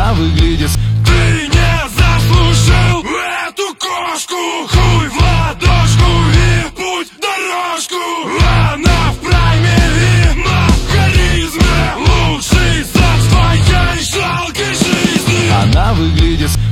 Она выглядит. Ты не заслужил эту кошку. Хуй в ладошку и путь дорожку. Она в прайме и на харизме. Лучший секс в твоей жалкой жизни. Она выглядит.